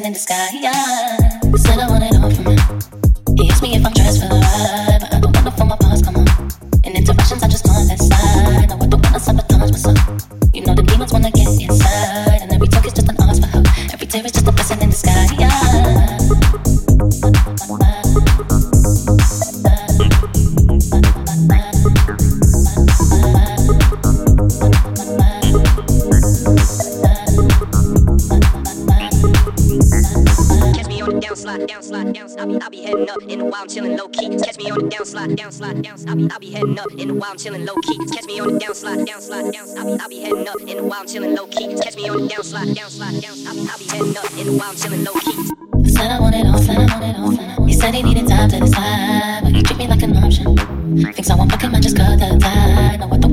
blessing in disguise. Said I want it all from him. He asked me if I'm dressed for the ride, but I don't wanna for my pause, come on. In interactions, I just on that side. No, I don't wanna sabotage myself. You know the demons wanna get inside, and every talk is just an ask for help. Every tear is just a blessing in disguise. I'll be heading up in the wild, chillin' low key. Catch me on the downslide, I'll be heading up in the wild, chillin' low key. Catch me on the downslide, I'll be heading up in the wild, chillin' low key. Catch me on the downslide, I'll be heading up in the wild, chillin' low key. Said I want it all, He said he needed time to decide, but he treat me like an option. Thinks I won't fuck him, I just cut the tie. No, I don't